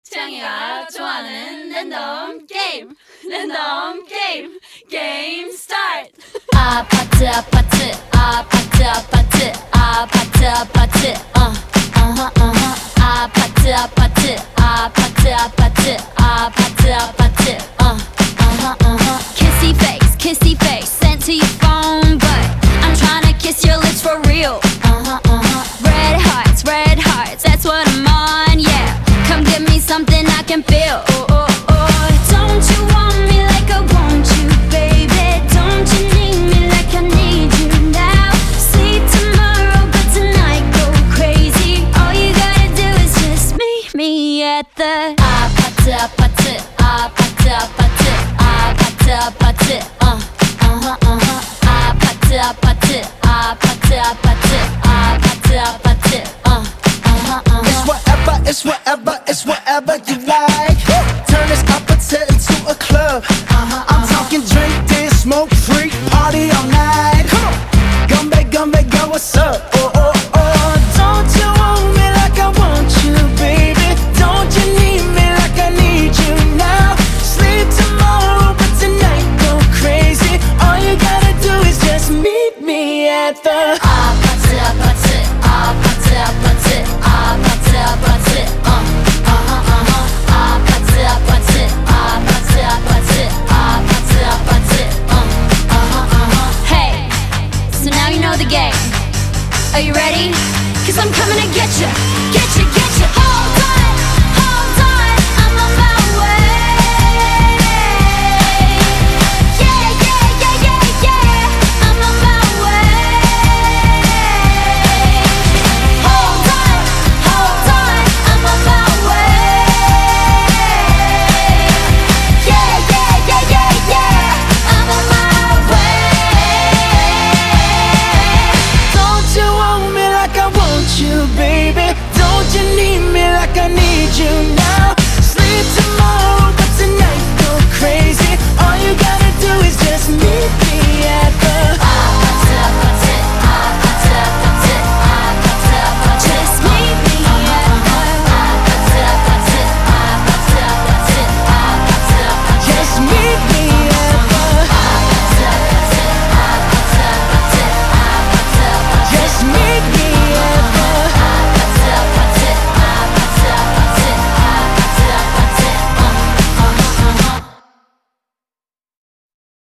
창이가 좋아하는 랜덤 게임 랜덤 게임 게임 스타트 아파트 아파트 아파트 아파트 아파트 아파트 아파트 아파트 아파트 아파트 아파트 아파트 kissy face sent to your phone but I'm tryna kiss your lips for real red hearts that's what I'm on yeah come give me something I can feel don't you want me like I want you baby don't you need me like I need you now see tomorrow but tonight go crazy all you gotta do is just meet me at the 아파트 아파트 아파트 아파트 아파트 아파트 아파트 아파트 아파트 아파트 아파트 It's whatever you like. Turn this opposite into a club. I'm talking drink, dance, smoke, freak, party all night. Come on, gumbe, go, what's up?